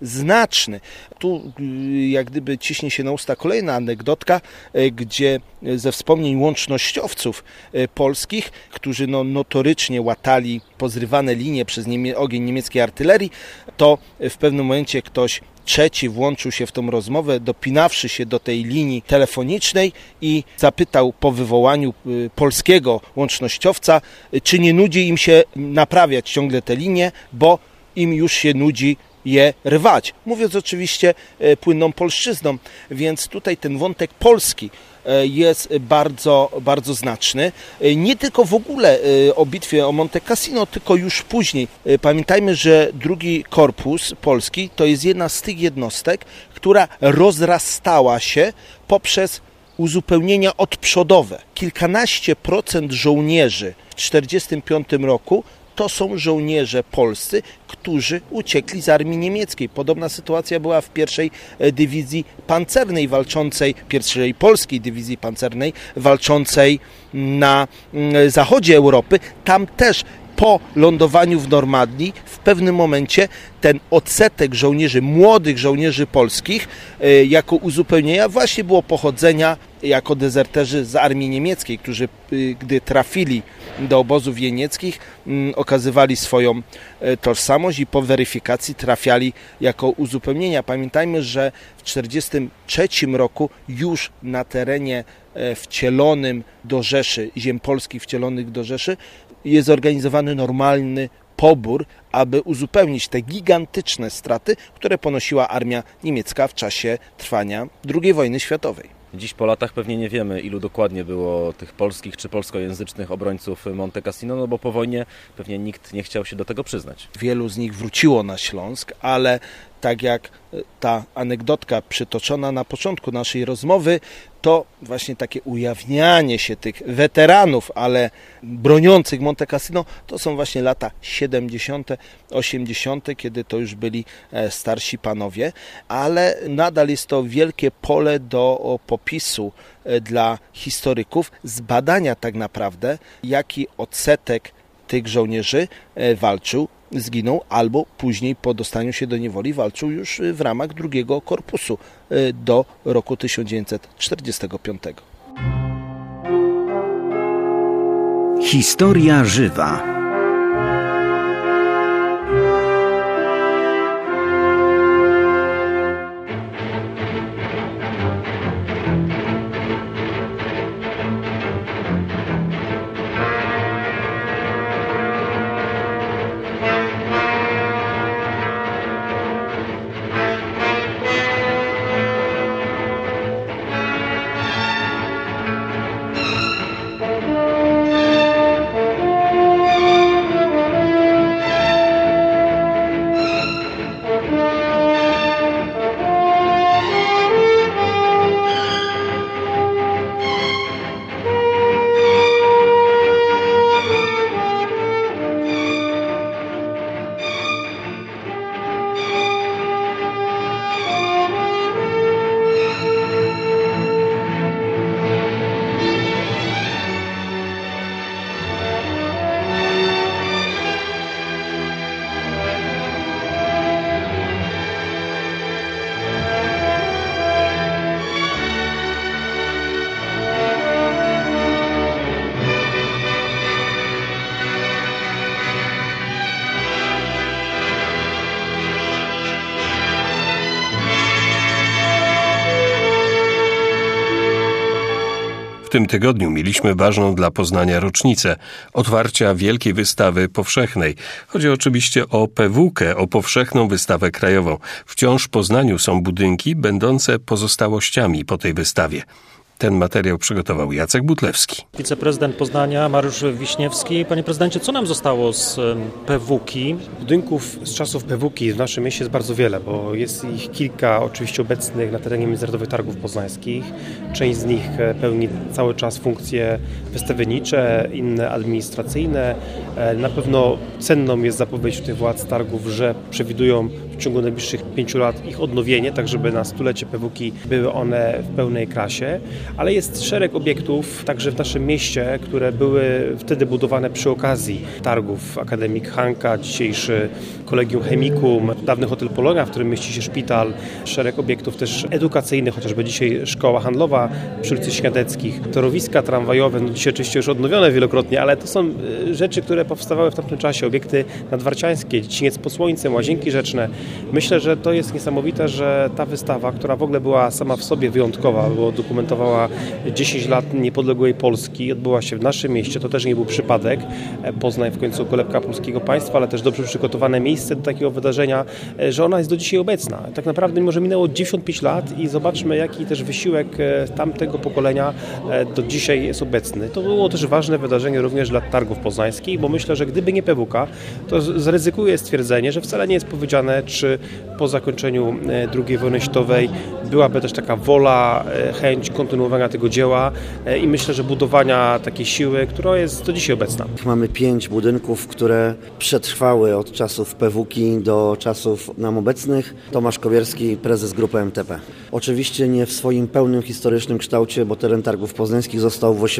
znaczny. Tu jak gdyby ciśnie się na usta kolejna anegdotka, gdzie ze wspomnień łącznościowców polskich, którzy notorycznie łatali pozrywane linie przez ogień niemieckiej artylerii, to w pewnym momencie ktoś trzeci włączył się w tą rozmowę, dopinawszy się do tej linii telefonicznej i zapytał po wywołaniu polskiego łącznościowca, czy nie nudzi im się naprawiać ciągle te linie, bo im już się nudzi je rwać. Mówiąc oczywiście płynną polszczyzną, więc tutaj ten wątek polski jest bardzo, bardzo znaczny. Nie tylko w ogóle o bitwie o Monte Cassino, tylko już później. Pamiętajmy, że drugi korpus polski to jest jedna z tych jednostek, która rozrastała się poprzez uzupełnienia odprzodowe. Kilkanaście procent żołnierzy w 1945 roku to są żołnierze polscy, którzy uciekli z armii niemieckiej. Podobna sytuacja była w pierwszej dywizji pancernej walczącej, pierwszej polskiej dywizji pancernej walczącej na zachodzie Europy. Tam też po lądowaniu w Normandii w pewnym momencie ten odsetek żołnierzy, młodych żołnierzy polskich jako uzupełnienia właśnie było pochodzenia jako dezerterzy z armii niemieckiej, którzy gdy trafili do obozów jenieckich okazywali swoją tożsamość i po weryfikacji trafiali jako uzupełnienia. Pamiętajmy, że w 1943 roku już na terenie wcielonym do Rzeszy, ziem polskich wcielonych do Rzeszy, jest zorganizowany normalny pobór, aby uzupełnić te gigantyczne straty, które ponosiła armia niemiecka w czasie trwania II wojny światowej. Dziś po latach pewnie nie wiemy, ilu dokładnie było tych polskich czy polskojęzycznych obrońców Monte Cassino, no bo po wojnie pewnie nikt nie chciał się do tego przyznać. Wielu z nich wróciło na Śląsk, ale tak jak ta anegdotka przytoczona na początku naszej rozmowy, to właśnie takie ujawnianie się tych weteranów, ale broniących Monte Cassino, to są właśnie lata 70., 80., kiedy to już byli starsi panowie, ale nadal jest to wielkie pole do popisu dla historyków, zbadania tak naprawdę, jaki odsetek tych żołnierzy walczył, zginął, albo później po dostaniu się do niewoli walczył już w ramach drugiego korpusu do roku 1945. Historia żywa. W tym tygodniu mieliśmy ważną dla Poznania rocznicę otwarcia Wielkiej Wystawy Powszechnej. Chodzi oczywiście o PWK, o Powszechną Wystawę Krajową. Wciąż w Poznaniu są budynki będące pozostałościami po tej wystawie. Ten materiał przygotował Jacek Butlewski. Wiceprezydent Poznania Mariusz Wiśniewski. Panie prezydencie, co nam zostało z PWK? Budynków z czasów PWK w naszym mieście jest bardzo wiele, bo jest ich kilka oczywiście obecnych na terenie Międzynarodowych Targów Poznańskich. Część z nich pełni cały czas funkcje wystawiennicze, inne administracyjne. Na pewno cenną jest zapowiedź tych władz targów, że przewidują w ciągu najbliższych 5 lat ich odnowienie, tak żeby na stulecie PWK były one w pełnej krasie. ale jest szereg obiektów także w naszym mieście, które były wtedy budowane przy okazji targów. Akademik Hanka, dzisiejszy Kolegium Chemikum, dawny hotel Polonia, w którym mieści się szpital, szereg obiektów też edukacyjnych, chociażby dzisiaj szkoła handlowa przy ulicy Śniadeckich, torowiska tramwajowe, dzisiaj oczywiście już odnowione wielokrotnie, ale to są rzeczy, które powstawały w tamtym czasie, obiekty nadwarciańskie, Dziedziniec pod Słońcem, Łazienki Rzeczne. Myślę, że to jest niesamowite, że ta wystawa, która w ogóle była sama w sobie wyjątkowa, bo dokumentowała 10 lat niepodległej Polski, odbyła się w naszym mieście, to też nie był przypadek. Poznań w końcu kolebka polskiego państwa, ale też dobrze przygotowane miejsce do takiego wydarzenia, że ona jest do dzisiaj obecna. Tak naprawdę może minęło 95 lat i zobaczmy, jaki też wysiłek tamtego pokolenia do dzisiaj jest obecny. To było też ważne wydarzenie również dla targów poznańskich, bo myślę, że gdyby nie PWK, to zaryzykuję stwierdzenie, że wcale nie jest powiedziane, czy po zakończeniu II wojny światowej byłaby też taka wola, chęć kontynuowania tego dzieła i myślę, że budowania takiej siły, która jest do dzisiaj obecna. Mamy 5 budynków, które przetrwały od czasów PWK do czasów nam obecnych. Tomasz Kowierski, prezes grupy MTP. Oczywiście nie w swoim pełnym historycznym kształcie, bo teren targów poznańskich został w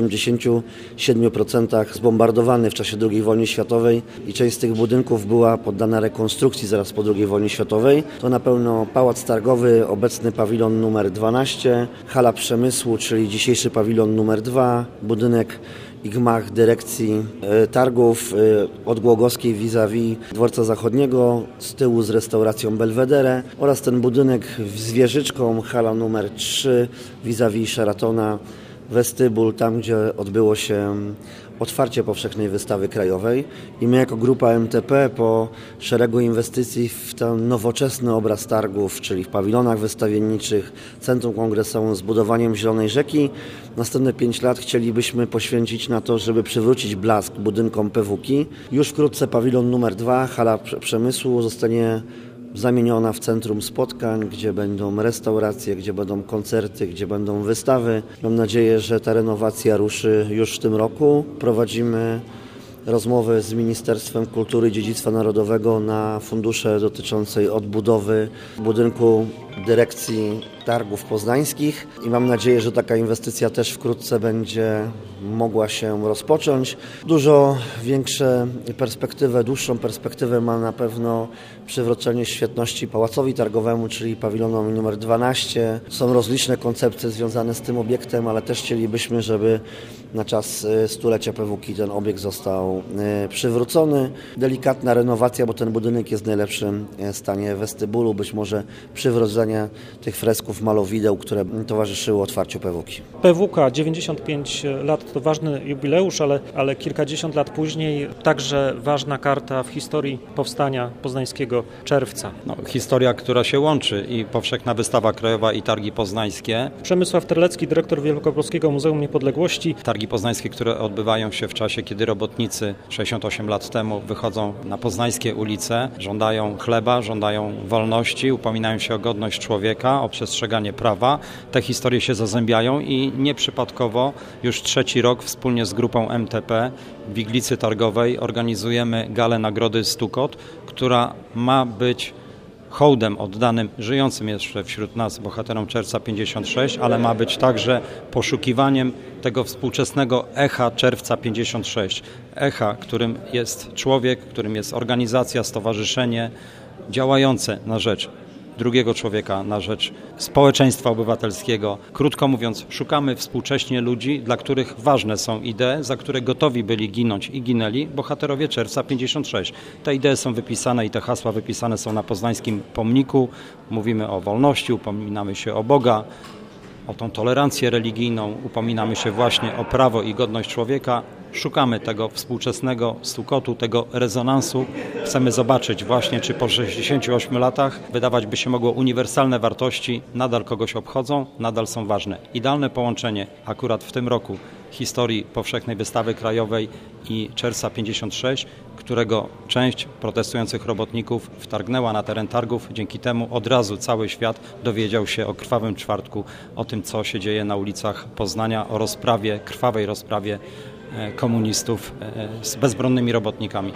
87% zbombardowany w czasie II wojny światowej i część z tych budynków była poddana rekonstrukcji zaraz po II wojnie światowej. To na pewno Pałac Targowy, obecny pawilon numer 12, hala przemysłu, czyli dzisiejszy pawilon numer 2, budynek i gmach dyrekcji targów od Głogowskiej vis-a-vis Dworca Zachodniego, z tyłu z restauracją Belvedere oraz ten budynek z wieżyczką, hala numer 3 vis-a-vis Sheratona, westybul, tam gdzie odbyło się otwarcie powszechnej wystawy krajowej i my jako grupa MTP po szeregu inwestycji w ten nowoczesny obraz targów, czyli w pawilonach wystawienniczych, centrum kongresowym, z budowaniem Zielonej Rzeki, następne 5 lat chcielibyśmy poświęcić na to, żeby przywrócić blask budynkom PWK. Już wkrótce pawilon numer 2, hala przemysłu, zostanie zamieniona w centrum spotkań, gdzie będą restauracje, gdzie będą koncerty, gdzie będą wystawy. Mam nadzieję, że ta renowacja ruszy już w tym roku. Prowadzimy rozmowy z Ministerstwem Kultury i Dziedzictwa Narodowego na fundusze dotyczącej odbudowy budynku dyrekcji targów poznańskich i mam nadzieję, że taka inwestycja też wkrótce będzie mogła się rozpocząć. Dużo większe perspektywę, dłuższą perspektywę ma na pewno przywrócenie świetności Pałacowi Targowemu, czyli pawilonom numer 12. Są rozliczne koncepcje związane z tym obiektem, ale też chcielibyśmy, żeby na czas stulecia PWK ten obiekt został przywrócony. Delikatna renowacja, bo ten budynek jest w najlepszym stanie westybulu, być może przywrócenie tych fresków malowideł, które towarzyszyły otwarciu PWK. PWK 95 lat to ważny jubileusz, ale kilkadziesiąt lat później także ważna karta w historii powstania poznańskiego Czerwca. Historia, która się łączy, i powszechna wystawa krajowa, i targi poznańskie. Przemysław Terlecki, dyrektor Wielkopolskiego Muzeum Niepodległości. Targi poznańskie, które odbywają się w czasie, kiedy robotnicy 68 lat temu wychodzą na poznańskie ulice, żądają chleba, żądają wolności, upominają się o godność człowieka, o przestrzeganie prawa. Te historie się zazębiają i nieprzypadkowo już 3. rok wspólnie z grupą MTP w Iglicy Targowej organizujemy galę nagrody Stukot, która ma być hołdem oddanym żyjącym jeszcze wśród nas bohaterom Czerwca 56, ale ma być także poszukiwaniem tego współczesnego echa Czerwca 56. Echa, którym jest człowiek, którym jest organizacja, stowarzyszenie działające na rzecz drugiego człowieka, na rzecz społeczeństwa obywatelskiego. Krótko mówiąc, szukamy współcześnie ludzi, dla których ważne są idee, za które gotowi byli ginąć i ginęli bohaterowie Czerwca 56. Te idee są wypisane i te hasła wypisane są na poznańskim pomniku. Mówimy o wolności, upominamy się o Boga, o tą tolerancję religijną, upominamy się właśnie o prawo i godność człowieka. Szukamy tego współczesnego Stukotu, tego rezonansu. Chcemy zobaczyć właśnie, czy po 68 latach wydawać by się mogło uniwersalne wartości nadal kogoś obchodzą, nadal są ważne. Idealne połączenie akurat w tym roku historii powszechnej wystawy krajowej i Czerwca 56, którego część protestujących robotników wtargnęła na teren targów. Dzięki temu od razu cały świat dowiedział się o krwawym czwartku, o tym, co się dzieje na ulicach Poznania, o rozprawie, krwawej rozprawie komunistów z bezbronnymi robotnikami.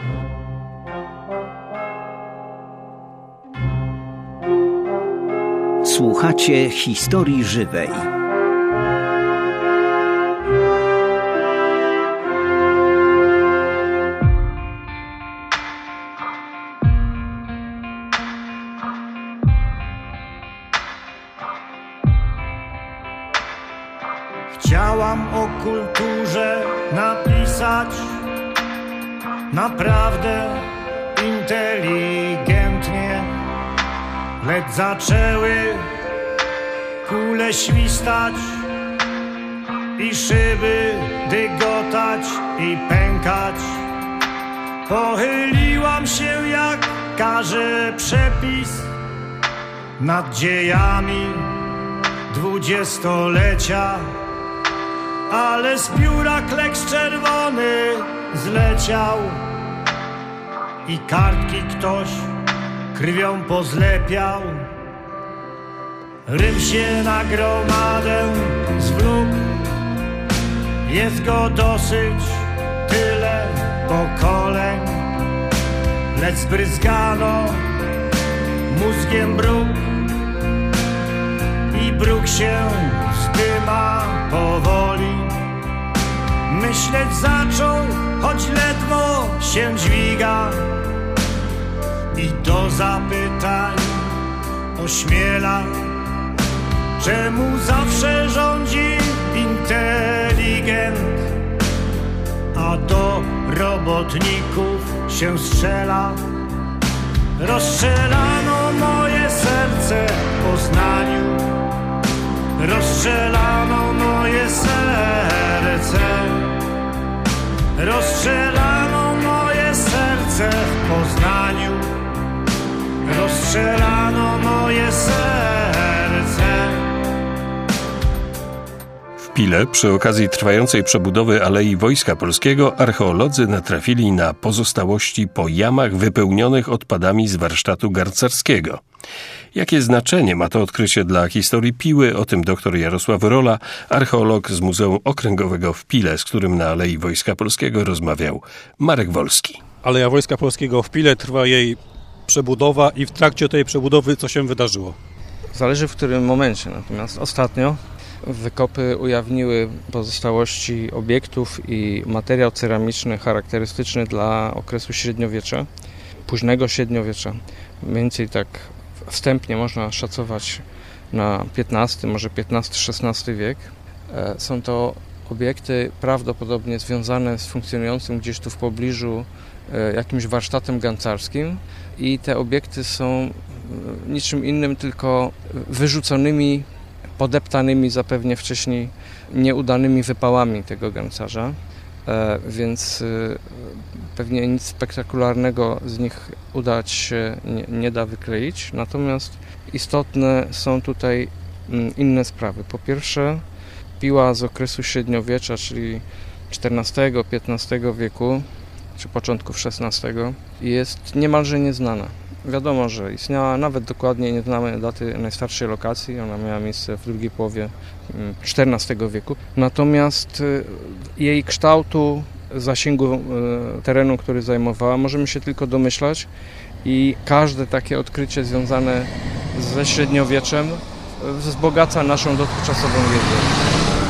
Słuchacie historii żywej. pisać naprawdę inteligentnie, lecz zaczęły kule świstać i szyby dygotać i pękać. Pochyliłam się, jak każe przepis, nad dziejami dwudziestolecia, ale z pióra kleks czerwony zleciał i kartki ktoś krwią pozlepiał. Rym się na gromadę zwlókł, jest go dosyć tyle pokoleń, lecz zbryzgano mózgiem bruk i bruk się zdyma powoli. Myśleć zaczął, choć ledwo się dźwiga i do zapytań ośmiela, czemu zawsze rządzi inteligent, a do robotników się strzela. Rozstrzelano moje serce w Poznaniu, rozstrzelano moje serce, rozstrzelano moje serce w Poznaniu, rozstrzelano moje serce. W Pile przy okazji trwającej przebudowy Alei Wojska Polskiego archeolodzy natrafili na pozostałości po jamach wypełnionych odpadami z warsztatu garncarskiego. Jakie znaczenie ma to odkrycie dla historii Piły? O tym dr Jarosław Rola, archeolog z Muzeum Okręgowego w Pile, z którym na Alei Wojska Polskiego rozmawiał Marek Wolski. Aleja Wojska Polskiego w Pile, trwa jej przebudowa i w trakcie tej przebudowy co się wydarzyło? Zależy w którym momencie, natomiast ostatnio wykopy ujawniły pozostałości obiektów i materiał ceramiczny charakterystyczny dla okresu średniowiecza, późnego średniowiecza. Mniej więcej tak wstępnie można szacować na XV, może XV-XVI wiek. Są to obiekty prawdopodobnie związane z funkcjonującym gdzieś tu w pobliżu jakimś warsztatem gancarskim i te obiekty są niczym innym, tylko wyrzuconymi, podeptanymi zapewne wcześniej nieudanymi wypałami tego gancarza, więc pewnie nic spektakularnego z nich udać się nie da wykleić. Natomiast istotne są tutaj inne sprawy. Po pierwsze, piła z okresu średniowiecza, czyli XIV-XV wieku, czy początków XVI, jest niemalże nieznana. Wiadomo, że istniała, nawet dokładnie nie znamy daty najstarszej lokacji, ona miała miejsce w drugiej połowie XIV wieku. Natomiast jej kształtu, zasięgu terenu, który zajmowała, możemy się tylko domyślać i każde takie odkrycie związane ze średniowieczem wzbogaca naszą dotychczasową wiedzę.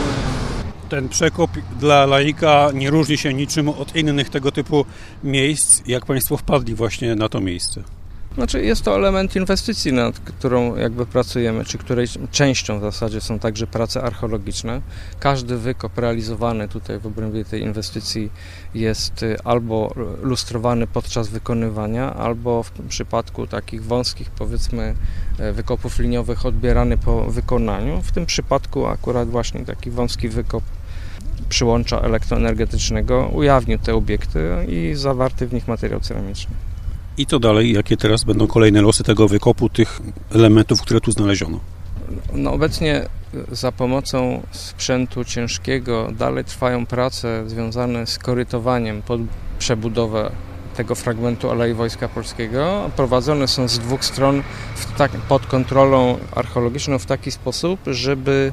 Ten przekop dla laika nie różni się niczym od innych tego typu miejsc. Jak Państwo wpadli właśnie na to miejsce? Znaczy jest to element inwestycji, nad którą jakby pracujemy, czy której częścią w zasadzie są także prace archeologiczne. Każdy wykop realizowany tutaj w obrębie tej inwestycji jest albo lustrowany podczas wykonywania, albo w przypadku takich wąskich, powiedzmy, wykopów liniowych odbierany po wykonaniu. W tym przypadku akurat właśnie taki wąski wykop przyłącza elektroenergetycznego ujawnił te obiekty i zawarty w nich materiał ceramiczny. I co dalej? Jakie teraz będą kolejne losy tego wykopu, tych elementów, które tu znaleziono? No obecnie za pomocą sprzętu ciężkiego dalej trwają prace związane z korytowaniem pod przebudowę tego fragmentu Alei Wojska Polskiego. Prowadzone są z dwóch stron pod kontrolą archeologiczną w taki sposób, żeby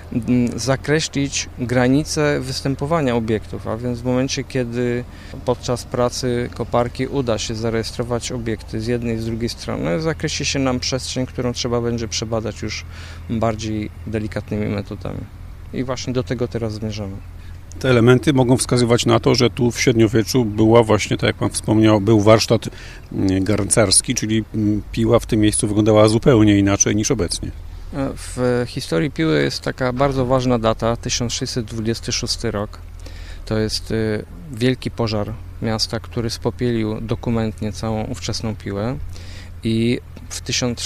zakreślić granice występowania obiektów, a więc w momencie, kiedy podczas pracy koparki uda się zarejestrować obiekty z jednej i z drugiej strony, zakreśli się nam przestrzeń, którą trzeba będzie przebadać już bardziej delikatnymi metodami. I właśnie do tego teraz zmierzamy. Te elementy mogą wskazywać na to, że tu w średniowieczu była właśnie, tak jak Pan wspomniał, był warsztat garncarski, czyli piła w tym miejscu wyglądała zupełnie inaczej niż obecnie. W historii piły jest taka bardzo ważna data, 1626 rok. To jest wielki pożar miasta, który spopielił dokumentnie całą ówczesną Piłę i w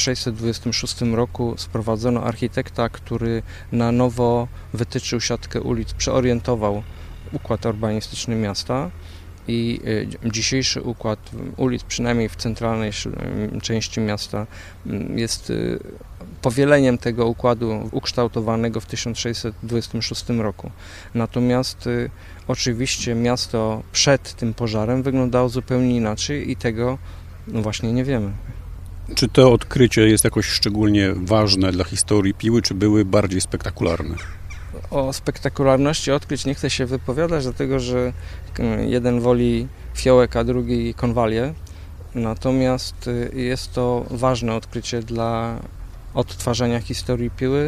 1626 roku sprowadzono architekta, który na nowo wytyczył siatkę ulic, przeorientował układ urbanistyczny miasta i dzisiejszy układ ulic, przynajmniej w centralnej części miasta, jest powieleniem tego układu ukształtowanego w 1626 roku. Natomiast oczywiście miasto przed tym pożarem wyglądało zupełnie inaczej i tego właśnie nie wiemy. Czy to odkrycie jest jakoś szczególnie ważne dla historii Piły, czy były bardziej spektakularne? O spektakularności odkryć nie chcę się wypowiadać, dlatego że jeden woli fiołek, a drugi konwalię. Natomiast jest to ważne odkrycie dla odtwarzania historii Piły.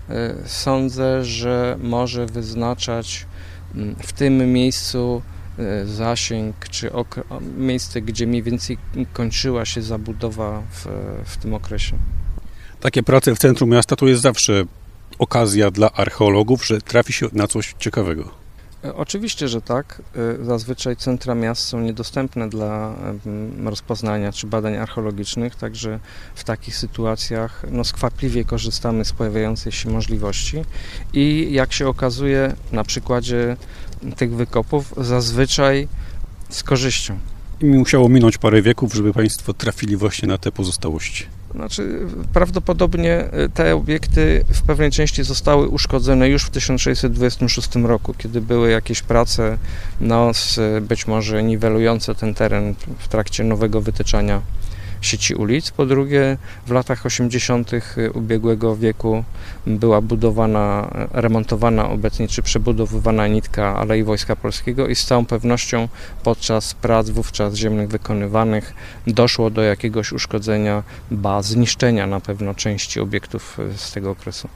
Sądzę, że może wyznaczać w tym miejscu zasięg, czy miejsce, gdzie mniej więcej kończyła się zabudowa w tym okresie. Takie prace w centrum miasta to jest zawsze okazja dla archeologów, że trafi się na coś ciekawego. Oczywiście, że tak. Zazwyczaj centra miast są niedostępne dla rozpoznania czy badań archeologicznych, także w takich sytuacjach skwapliwie korzystamy z pojawiającej się możliwości i jak się okazuje na przykładzie tych wykopów zazwyczaj z korzyścią. I musiało minąć parę wieków, żeby Państwo trafili właśnie na te pozostałości. Znaczy, prawdopodobnie te obiekty w pewnej części zostały uszkodzone już w 1626 roku, kiedy były jakieś prace być może niwelujące ten teren w trakcie nowego wytyczania sieci ulic. Po drugie, w latach 80. ubiegłego wieku była budowana, remontowana obecnie, czy przebudowywana nitka Alei Wojska Polskiego i z całą pewnością podczas prac wówczas ziemnych wykonywanych doszło do jakiegoś uszkodzenia, zniszczenia na pewno części obiektów z tego okresu.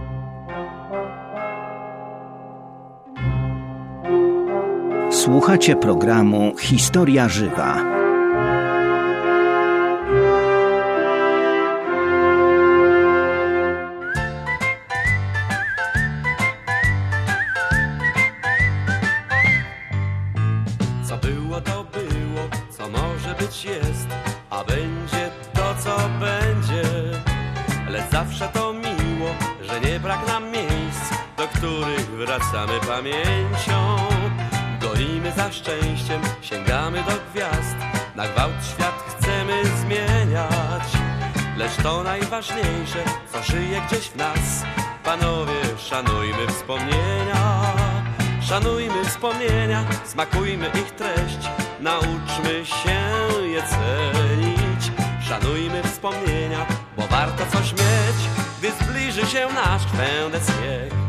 Słuchacie programu Historia Żywa. Jest, a będzie to, co będzie. Lecz zawsze to miło, że nie brak nam miejsc, do których wracamy pamięcią. Gonimy za szczęściem, sięgamy do gwiazd, na gwałt świat chcemy zmieniać. Lecz to najważniejsze, co żyje gdzieś w nas. Panowie, szanujmy wspomnienia. Szanujmy wspomnienia, smakujmy ich treść, nauczmy się je cenić. Szanujmy wspomnienia, bo warto coś mieć, gdy zbliży się nasz fin de siècle.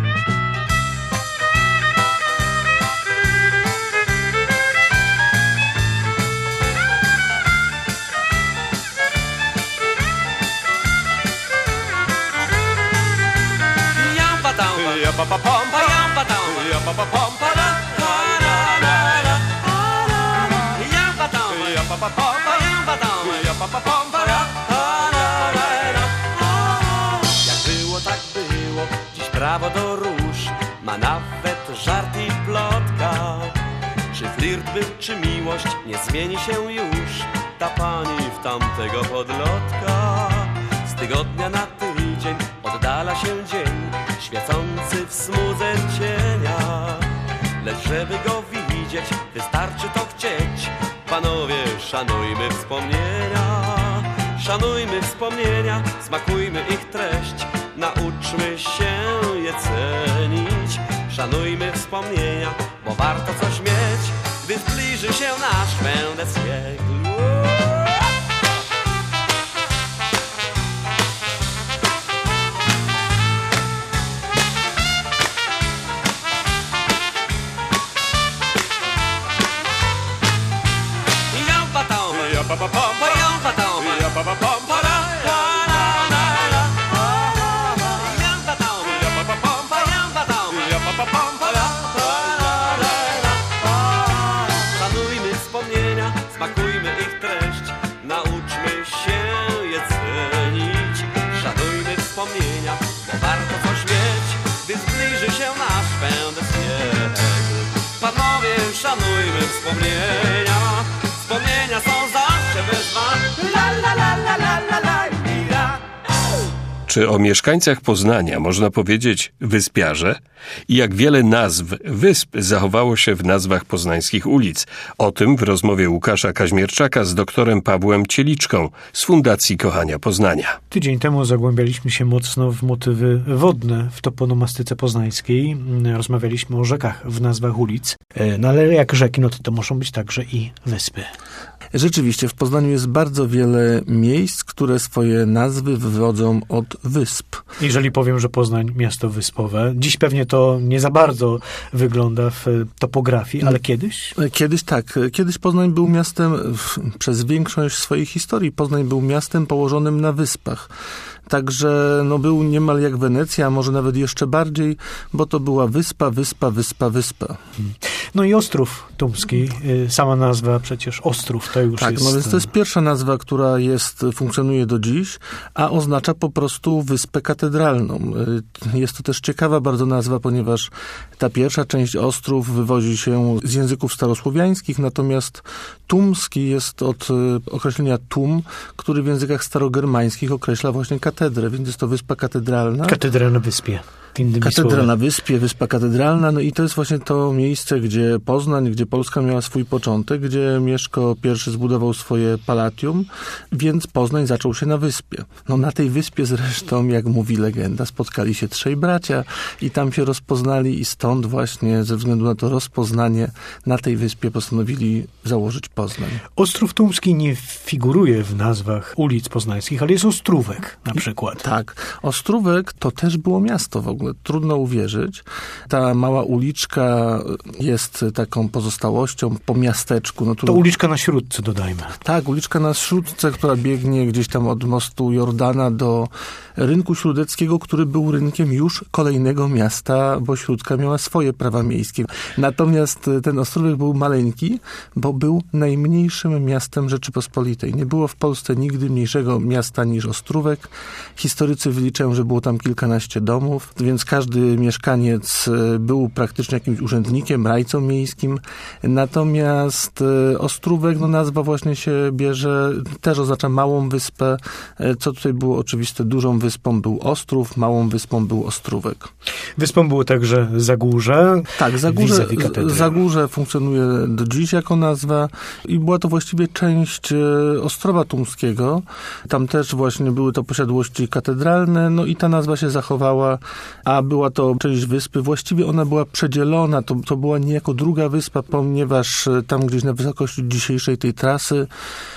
Jak było, tak było, dziś prawo do róż ma nawet żart i plotka. Czy flirt był, czy miłość, nie zmieni się już ta pani w tamtego podlotka. Z tygodnia na tydzień oddala się dzień, świecący w smudze cienia. Lecz żeby go widzieć, wystarczy to chcieć. Panowie, szanujmy wspomnienia. Szanujmy wspomnienia, smakujmy ich treść, nauczmy się je cenić. Szanujmy wspomnienia, bo warto coś mieć, gdy zbliży się nasz fin de siècle. szanujmy wspomnienia. Wspomnienia są zawsze bez wad. La la la la la la la la. Czy o mieszkańcach Poznania można powiedzieć wyspiarze? I jak wiele nazw wysp zachowało się w nazwach poznańskich ulic? O tym w rozmowie Łukasza Kaźmierczaka z doktorem Pawłem Cieliczką z Fundacji Kochania Poznania. Tydzień temu zagłębialiśmy się mocno w motywy wodne w toponomastyce poznańskiej. Rozmawialiśmy o rzekach w nazwach ulic. No ale jak rzeki, no to muszą być także i wyspy. Rzeczywiście, w Poznaniu jest bardzo wiele miejsc, które swoje nazwy wywodzą od wysp. Jeżeli powiem, że Poznań miasto wyspowe, dziś pewnie to nie za bardzo wygląda w topografii, ale kiedyś? Kiedyś tak. Kiedyś Poznań był miastem, przez większość swojej historii, Poznań był miastem położonym na wyspach. Także był niemal jak Wenecja, a może nawet jeszcze bardziej, bo to była wyspa. No i Ostrów Tumski, sama nazwa przecież Ostrów to już tak, jest... Tak, więc to jest pierwsza nazwa, która funkcjonuje do dziś, a oznacza po prostu wyspę katedralną. Jest to też ciekawa bardzo nazwa, ponieważ ta pierwsza część Ostrów wywodzi się z języków starosłowiańskich, natomiast Tumski jest od określenia tum, który w językach starogermańskich określa właśnie katedrę, więc jest to wyspa katedralna. Katedra na wyspie. Katedra na wyspie, wyspa katedralna, no i to jest właśnie to miejsce, gdzie Poznań, gdzie Polska miała swój początek, gdzie Mieszko I zbudował swoje palatium, więc Poznań zaczął się na wyspie. No na tej wyspie zresztą, jak mówi legenda, spotkali się trzej bracia i tam się rozpoznali i stąd właśnie ze względu na to rozpoznanie na tej wyspie postanowili założyć Poznań. Ostrów Tumski nie figuruje w nazwach ulic poznańskich, ale jest Ostrówek na przykład. Tak. Ostrówek to też było miasto w ogóle. Trudno uwierzyć. Ta mała uliczka jest taką pozostałością po miasteczku. No to uliczka na Śródce, dodajmy. Tak, uliczka na Śródce, która biegnie gdzieś tam od mostu Jordana do rynku śródeckiego, który był rynkiem już kolejnego miasta, bo Śródka miała swoje prawa miejskie. Natomiast ten Ostrówek był maleńki, bo był najmniejszym miastem Rzeczypospolitej. Nie było w Polsce nigdy mniejszego miasta niż Ostrówek. Historycy wyliczają, że było tam kilkanaście domów, więc każdy mieszkaniec był praktycznie jakimś urzędnikiem, rajcą miejskim. Natomiast Ostrówek, nazwa właśnie się bierze, też oznacza małą wyspę. Co tutaj było oczywiste, dużą wyspą był Ostrów, małą wyspą był Ostrówek. Wyspą było także Zagórze. Tak, Zagórze funkcjonuje do dziś jako nazwa i była to właściwie część Ostrowa Tumskiego. Tam też właśnie były to posiadłości katedralne, i ta nazwa się zachowała, a była to część wyspy. Właściwie ona była przedzielona, to była niejako druga wyspa, ponieważ tam gdzieś na wysokości dzisiejszej tej trasy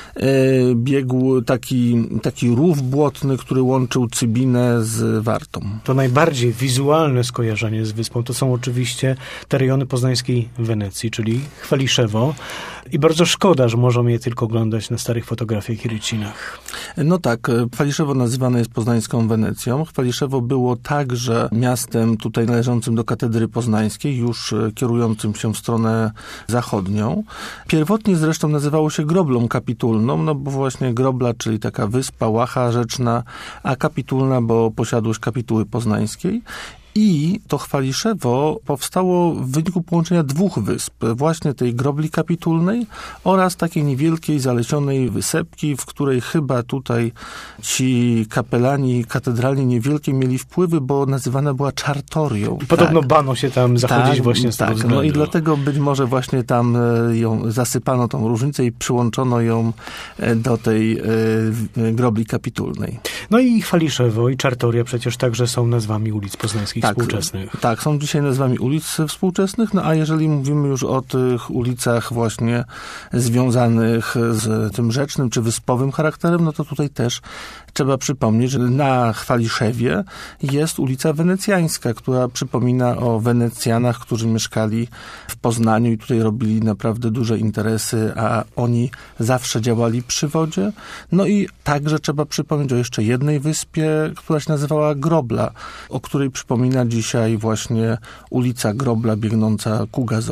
biegł taki rów błotny, który łączył Cybinę z Wartą. To najbardziej wizualne skojarzenie z wyspą to są oczywiście te rejony poznańskiej Wenecji, czyli Chwaliszewo. I bardzo szkoda, że możemy je tylko oglądać na starych fotografiach i rycinach. No tak, Chwaliszewo nazywane jest poznańską Wenecją. Chwaliszewo było także miastem tutaj należącym do katedry poznańskiej, już kierującym się w stronę zachodnią. Pierwotnie zresztą nazywało się Groblą Kapitulną, bo właśnie Grobla, czyli taka wyspa, łacha rzeczna, a Kapitulna, bo posiadłość Kapituły Poznańskiej. I to Chwaliszewo powstało w wyniku połączenia dwóch wysp, właśnie tej Grobli Kapitulnej oraz takiej niewielkiej, zalesionej wysepki, w której chyba tutaj ci kapelani katedralni niewielkie mieli wpływy, bo nazywana była Czartorią. I podobno bano się tam zachodzić właśnie z tego względu. No i dlatego być może właśnie tam ją zasypano, tą różnicę i przyłączono ją do tej Grobli Kapitulnej. No i Chwaliszewo i Czartoria przecież także są nazwami ulic poznańskich współczesnych. Tak, są dzisiaj nazwami ulic współczesnych, a jeżeli mówimy już o tych ulicach właśnie związanych z tym rzecznym czy wyspowym charakterem, to tutaj też trzeba przypomnieć, że na Chwaliszewie jest ulica Wenecjańska, która przypomina o Wenecjanach, którzy mieszkali w Poznaniu i tutaj robili naprawdę duże interesy, a oni zawsze działali przy wodzie. No i także trzeba przypomnieć o jeszcze jednej wyspie, która się nazywała Grobla, o której przypomina dzisiaj właśnie ulica Grobla biegnąca ku gazowni.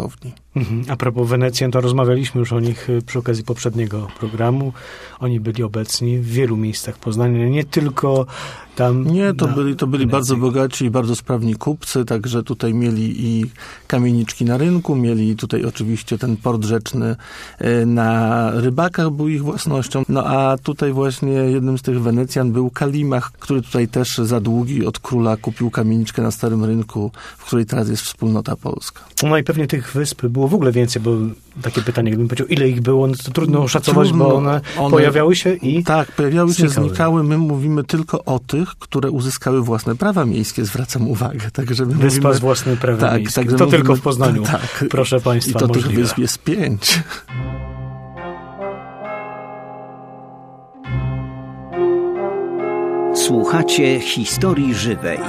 A propos Wenecjan, to rozmawialiśmy już o nich przy okazji poprzedniego programu. Oni byli obecni w wielu miejscach Poznania, nie tylko tam. Nie, to byli bardzo bogaci i bardzo sprawni kupcy, także tutaj mieli i kamieniczki na rynku, mieli tutaj oczywiście ten port rzeczny na Rybakach był ich własnością. No a tutaj właśnie jednym z tych Wenecjan był Kalimach, który tutaj też za długi od króla kupił kamieniczkę na Starym Rynku, w której teraz jest wspólnota polska. No i pewnie tych wysp było w ogóle więcej, bo takie pytanie, gdybym powiedział, ile ich było, no to trudno oszacować, bo one pojawiały się i tak, pojawiały się, znikały. My mówimy tylko o tych, które uzyskały własne prawa miejskie, zwracam uwagę. Także my Wyspa mówimy, z własnymi prawami tak, miejskimi. To mówimy, tylko w Poznaniu, tak, proszę Państwa. I to możliwe. tych wysp jest 5. Słuchacie historii żywej.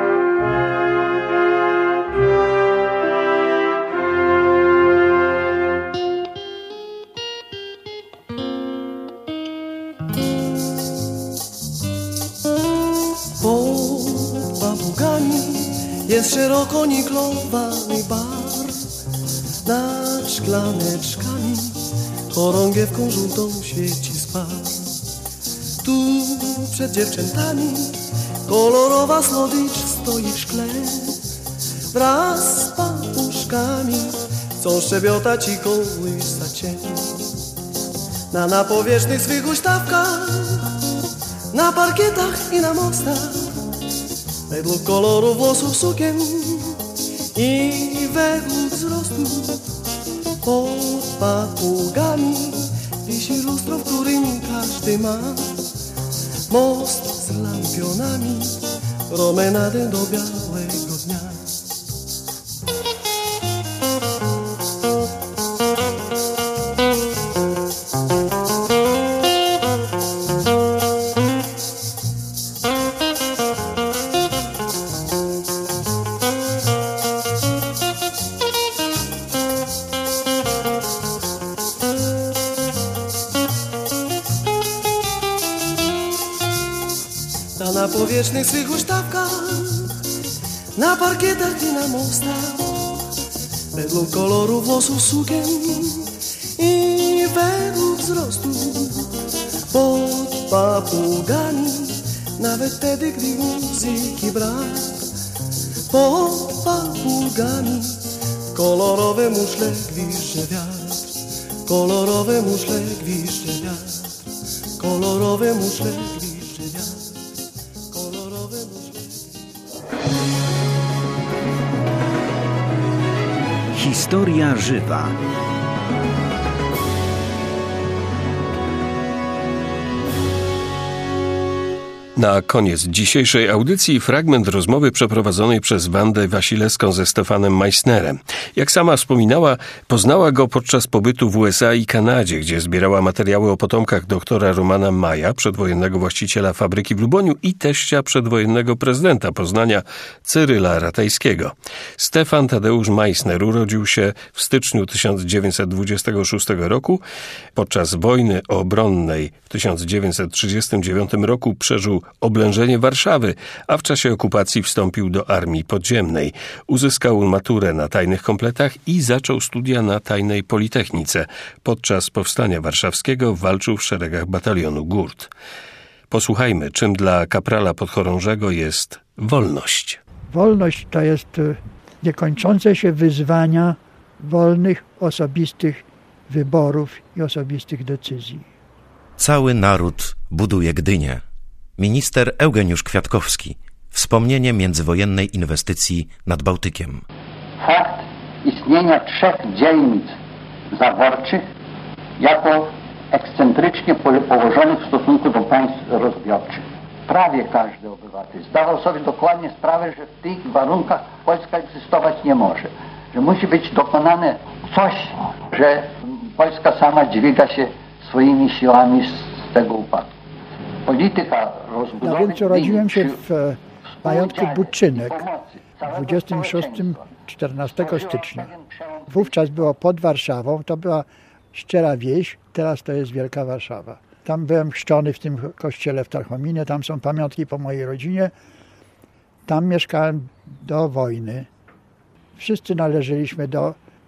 Pod Babugami jest szeroko niklowany bar. Nad szklaneczkami chorągiewką żółtą świeci spar. Tu przed dziewczętami kolorowa słodycz stoi w szkle. Wraz z papuszkami chcą szczebiotać i kołysać się. Na napowierzchnych swych huśtawkach, na parkietach i na mostach, według koloru włosów sukien i według wzrostu. Pod papugami wisi lustro, w którym każdy ma most z lampionami, promenadę do białego dnia. Na powierzchnych swych huśtawkach, na parkietach i na mostach, według koloru włosów sukien i według wzrostu. Pod papugami, nawet wtedy, gdy muzyki brak. Pod papugami kolorowe muszle gwizdże wiatr. Kolorowe muszle gwizdże wiatr. Kolorowe muszle gwizdże wiatr. Historia żywa. Na koniec dzisiejszej audycji fragment rozmowy przeprowadzonej przez Wandę Wasilewską ze Stefanem Meissnerem. Jak sama wspominała, poznała go podczas pobytu w USA i Kanadzie, gdzie zbierała materiały o potomkach doktora Romana Maja, przedwojennego właściciela fabryki w Luboniu i teścia przedwojennego prezydenta Poznania Cyryla Ratajskiego. Stefan Tadeusz Meissner urodził się w styczniu 1926 roku. Podczas wojny obronnej w 1939 roku przeżył oblężenie Warszawy, a w czasie okupacji wstąpił do Armii Podziemnej. Uzyskał maturę na tajnych kompletach i zaczął studia na tajnej Politechnice. Podczas powstania warszawskiego walczył w szeregach batalionu Gurt. Posłuchajmy, czym dla kaprala podchorążego jest wolność. Wolność to jest niekończące się wyzwania wolnych, osobistych wyborów i osobistych decyzji. Cały naród buduje Gdynię. Minister Eugeniusz Kwiatkowski. Wspomnienie międzywojennej inwestycji nad Bałtykiem. Fakt istnienia 3 dzielnic zaborczych jako ekscentrycznie położonych w stosunku do państw rozbiorczych. Prawie każdy obywatel zdawał sobie dokładnie sprawę, że w tych warunkach Polska egzystować nie może. Że musi być dokonane coś, że Polska sama dźwiga się swoimi siłami z tego upadku. Polityka rozbudowy... Ja więc urodziłem się w majątku Budczynek 14 stycznia. Wówczas było pod Warszawą, to była szczera wieś, teraz to jest Wielka Warszawa. Tam byłem chrzczony w tym kościele w Tarchominie, tam są pamiątki po mojej rodzinie. Tam mieszkałem do wojny. Wszyscy należeliśmy do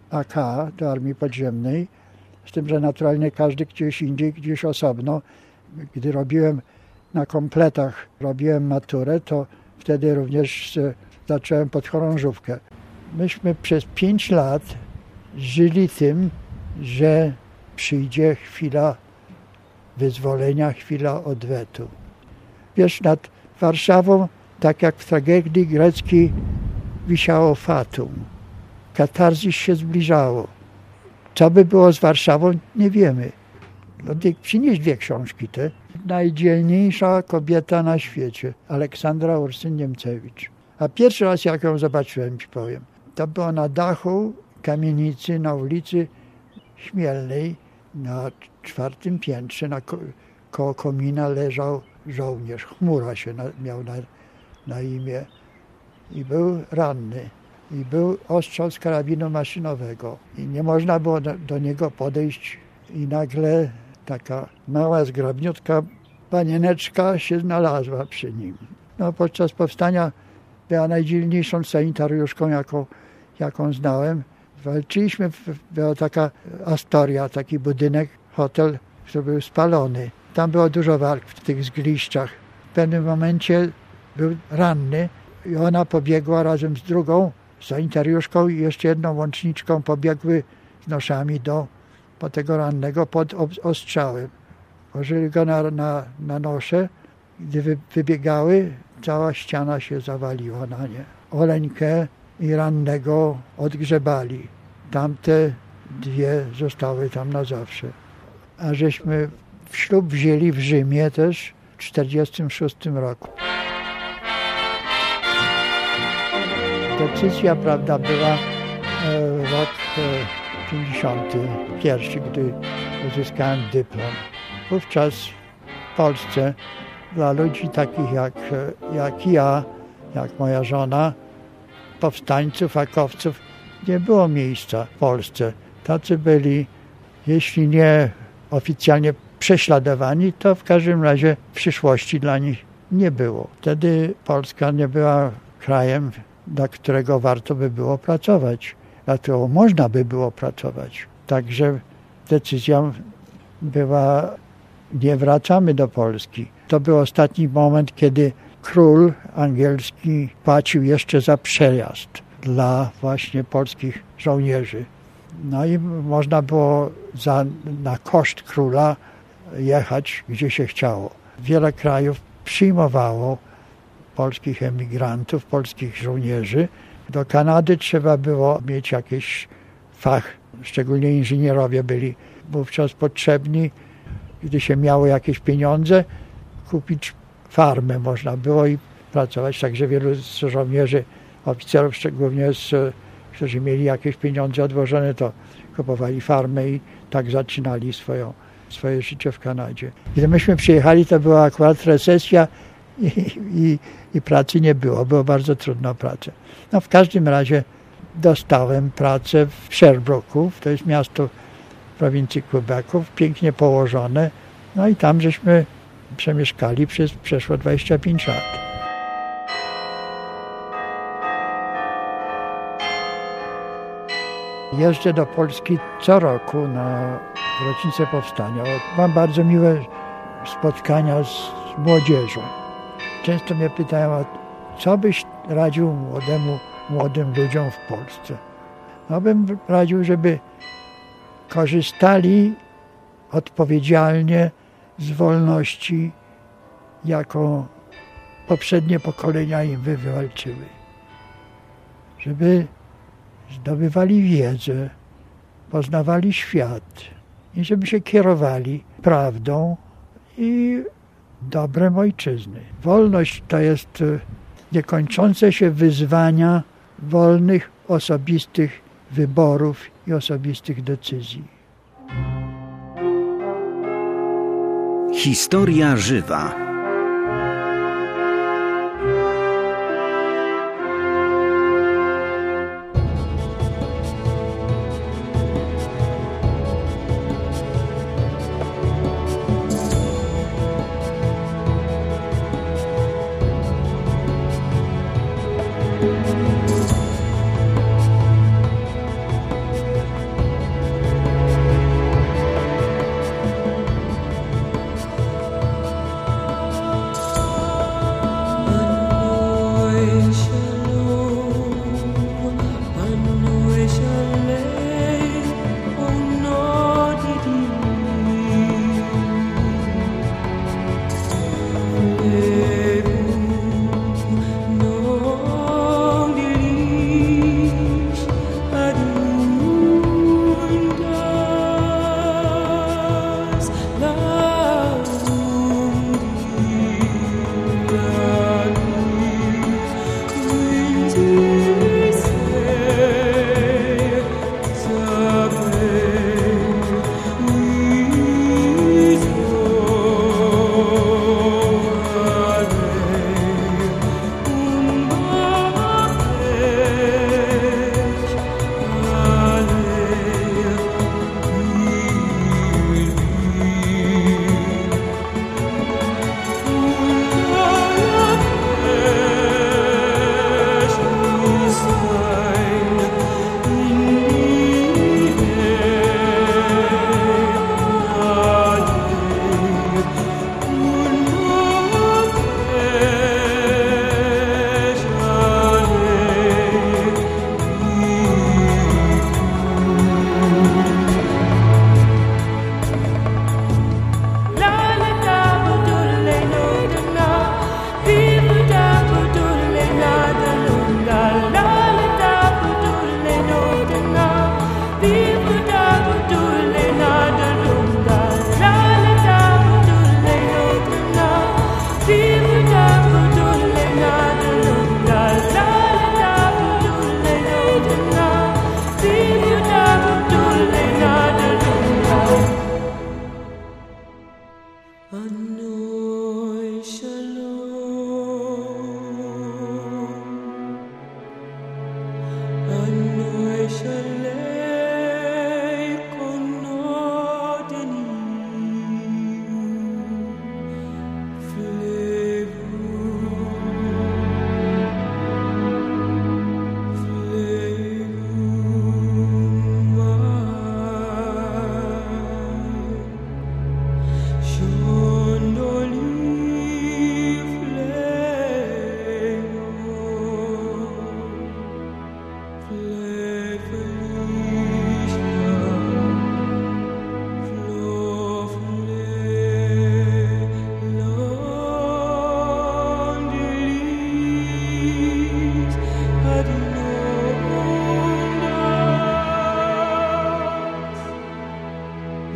AK, do Armii Podziemnej, z tym, że naturalnie każdy gdzieś indziej, gdzieś osobno. Gdy robiłem na kompletach, robiłem maturę, to wtedy również zacząłem podchorążówkę. Myśmy przez 5 lat żyli tym, że przyjdzie chwila wyzwolenia, chwila odwetu. Wiesz, nad Warszawą, tak jak w tragedii greckiej, wisiało fatum. Katarzis się zbliżało. Co by było z Warszawą, nie wiemy. Przynieś 2 książki te. Najdzielniejsza kobieta na świecie, Aleksandra Ursyn-Niemcewicz. A pierwszy raz, jak ją zobaczyłem, ci powiem, to było na dachu kamienicy na ulicy Śmielnej, na 4. piętrze, koło komina leżał żołnierz. Chmura się miał na imię i był ranny. I był ostrzał z karabinu maszynowego. I nie można było do niego podejść i nagle taka mała, zgrabniutka panieneczka się znalazła przy nim. No, podczas powstania była najdzielniejszą sanitariuszką, jaką znałem. Walczyliśmy, była taka Astoria, taki budynek, hotel, który był spalony. Tam było dużo walk w tych zgliszczach. W pewnym momencie był ranny i ona pobiegła razem z drugą sanitariuszką i jeszcze jedną łączniczką, pobiegły z noszami po tego rannego pod ostrzałem. Położyli go na nosze. Gdy wybiegały, cała ściana się zawaliła na nie. Oleńkę i rannego odgrzebali. Tamte 2 zostały tam na zawsze. A żeśmy ślub wzięli w Rzymie też w 1946 roku. Decyzja, prawda, była rok 51, gdy uzyskałem dyplom. Wówczas w Polsce dla ludzi takich jak ja, jak moja żona, powstańców, akowców, nie było miejsca w Polsce. Tacy byli, jeśli nie oficjalnie prześladowani, to w każdym razie przyszłości dla nich nie było. Wtedy Polska nie była krajem, dla którego warto by było pracować, dla którego można by było pracować. Także decyzja była, nie wracamy do Polski. To był ostatni moment, kiedy król angielski płacił jeszcze za przejazd dla właśnie polskich żołnierzy. No i można było na koszt króla jechać, gdzie się chciało. Wiele krajów przyjmowało polskich emigrantów, polskich żołnierzy. Do Kanady trzeba było mieć jakiś fach, szczególnie inżynierowie byli wówczas potrzebni. Gdy się miało jakieś pieniądze, kupić farmę można było i pracować. Także wielu żołnierzy, oficerów, szczególnie którzy mieli jakieś pieniądze odłożone, to kupowali farmę i tak zaczynali swoje życie w Kanadzie. Gdy myśmy przyjechali, to była akurat recesja i pracy nie było. Było bardzo trudno pracę. No w każdym razie dostałem pracę w Sherbrooku, to jest miasto w prowincji Quebecu, pięknie położone. No i tam żeśmy przemieszkali przez przeszło 25 lat. Jeżdżę do Polski co roku na rocznicę powstania. Mam bardzo miłe spotkania z młodzieżą. Często mnie pytają, co byś radził młodym ludziom w Polsce? No bym radził, żeby korzystali odpowiedzialnie z wolności, jaką poprzednie pokolenia im wywalczyły. Żeby zdobywali wiedzę, poznawali świat i żeby się kierowali prawdą i dobrem ojczyzny. Wolność to jest niekończące się wyzwania wolnych, osobistych wyborów i osobistych decyzji. Historia żywa.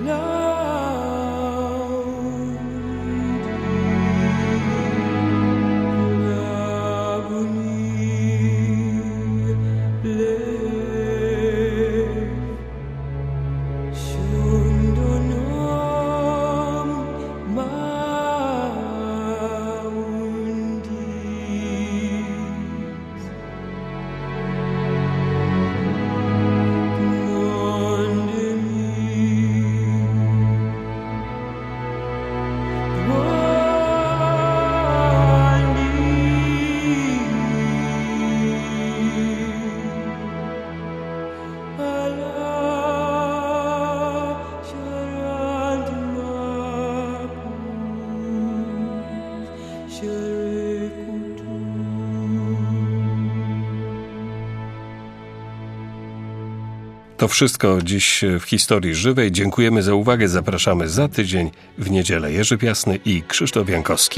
To wszystko dziś w Historii Żywej. Dziękujemy za uwagę. Zapraszamy za tydzień w niedzielę. Jerzy Piasny i Krzysztof Jankowski.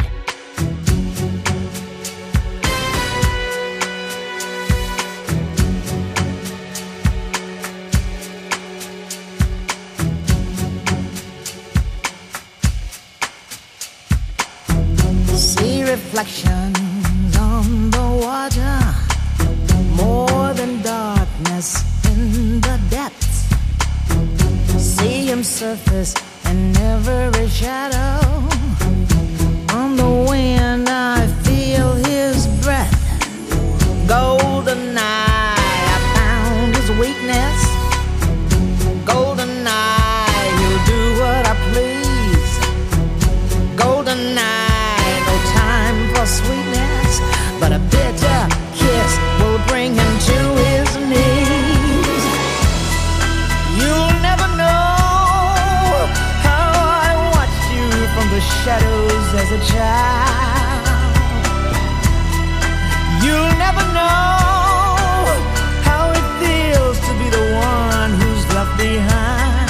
See reflections on the water, more than darkness in the depths. See him surface in every shadow. On the wind I feel his breath. Golden eye, I found his weakness. Golden eye, he'll do what I please. Golden eye, no time for sweetness, but a bitter kiss will bring him to his knees. You'll never know how I watched you from the shadows as a child. You'll never know how it feels to be the one who's left behind.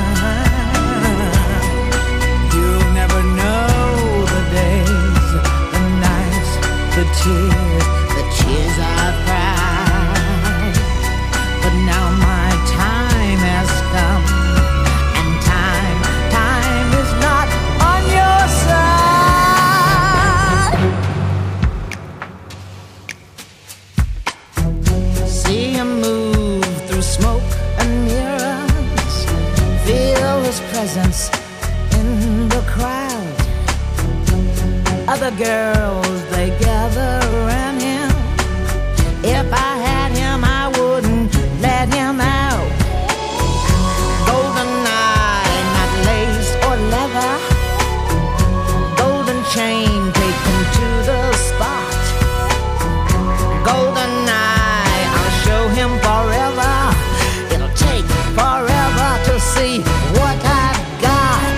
You'll never know the days, the nights, the tears I've cried. But now my time has come, and time is not on your side. See him move through smoke and mirrors, feel his presence in the crowd. Other girls, they gather around him. If I had him, I wouldn't let him out. Golden eye, not lace or leather. Golden chain, take him to the spot. Golden eye, I'll show him forever. It'll take forever to see what I've got.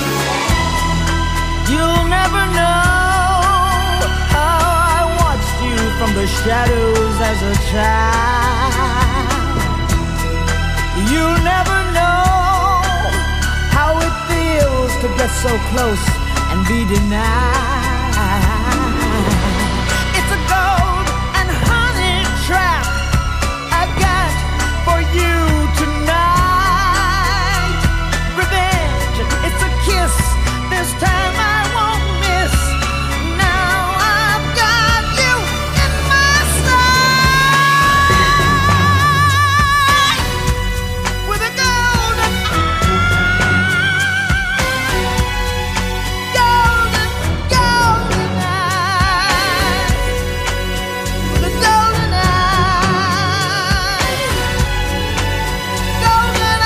You'll never know how I watched you from the shadows as a child. You'll never know how it feels to get so close and be denied. It's a gold and honey trap I got for you tonight. Revenge, it's a kiss, this time I won't miss. Now I've got you in my sight. With a golden eye. With a golden eye. Golden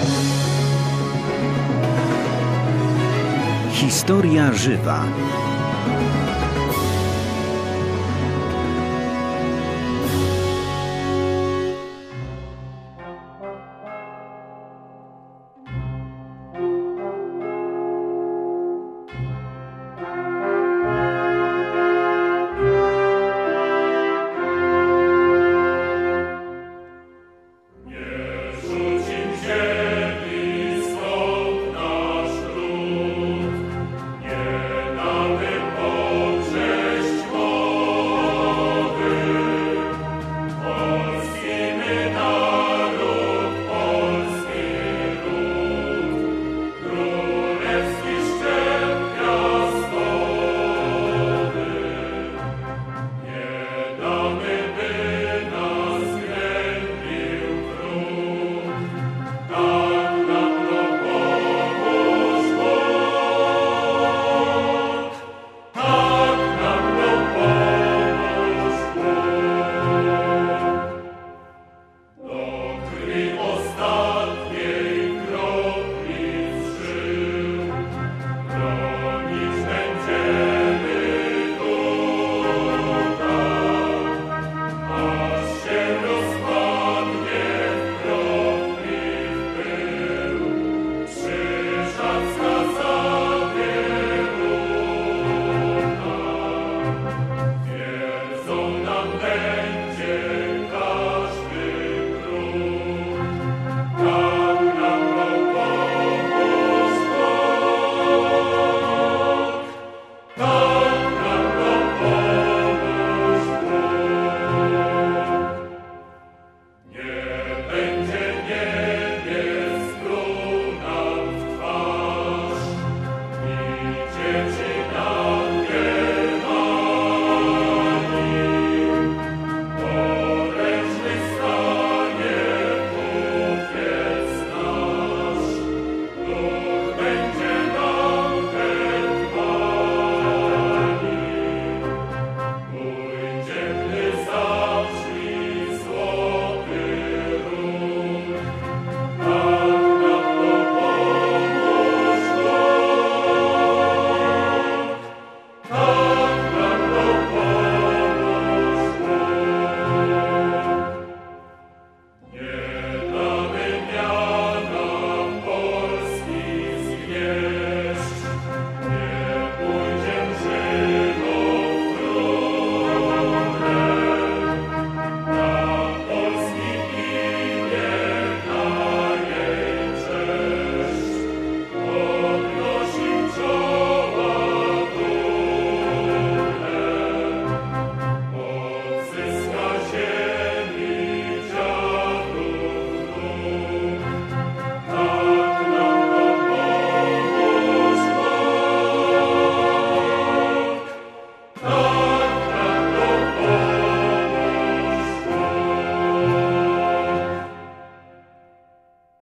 Historia żywa.